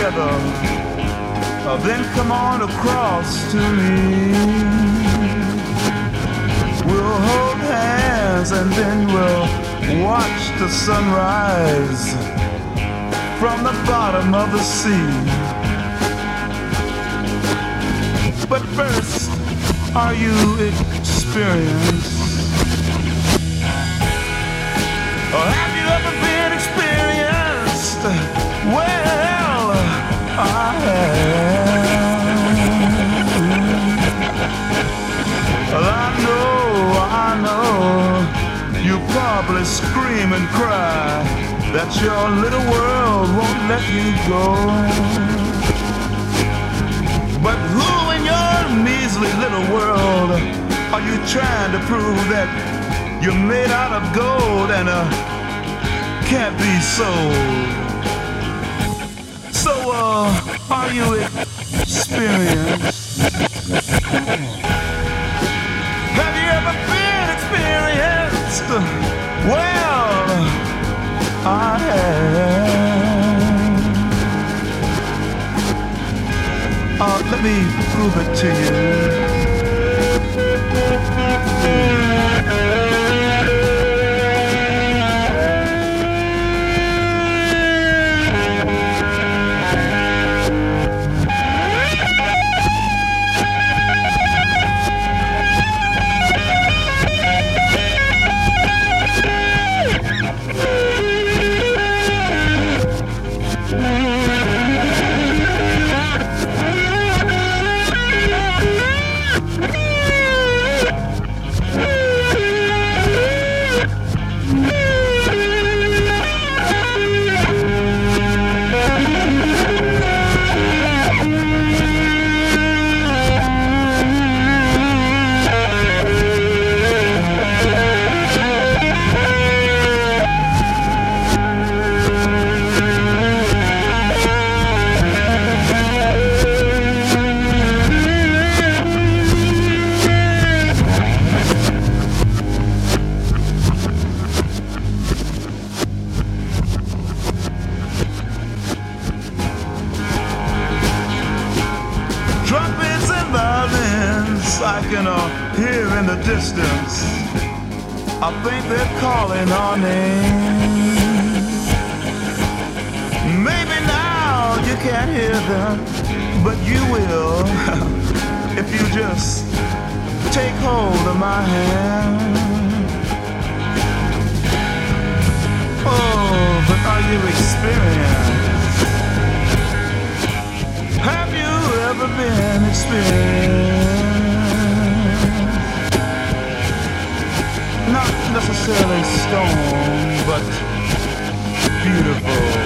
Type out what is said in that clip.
together. Then come on across to me. We'll hold hands and then we'll watch the sunrise from the bottom of the sea. But first, are you experienced? Or have you ever been experienced? Well, I have. Well, I know, you probably scream and cry that your little world won't let you go. But who in your measly little world are you trying to prove that you're made out of gold and can't be sold? So, are you experienced? Have you ever been experienced? Well, I have. Let me prove it to you. Trumpets and violins I can hear in the distance. I think they're calling our name. Maybe now you can't hear them, but you will if you just take hold of my hand. Oh, but are you experienced? Have you ever been experienced? Not necessarily stone, but beautiful.